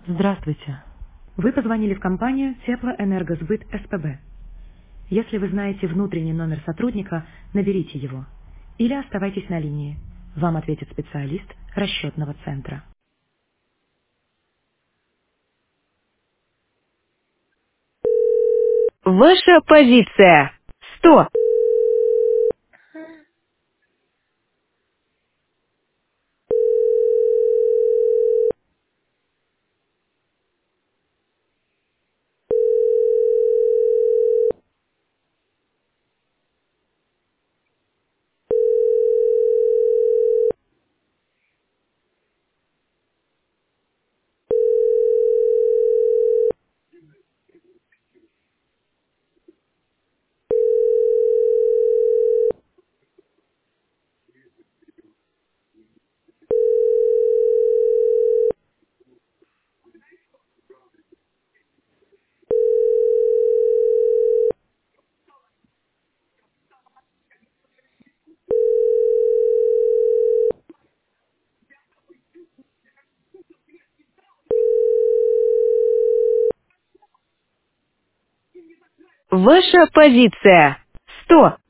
Здравствуйте. Вы позвонили в компанию Теплоэнергосбыт СПБ. Если вы знаете внутренний номер сотрудника, наберите его. Или оставайтесь на линии. Вам ответит специалист расчетного центра. Ваша позиция. 100. Ваша позиция. 100.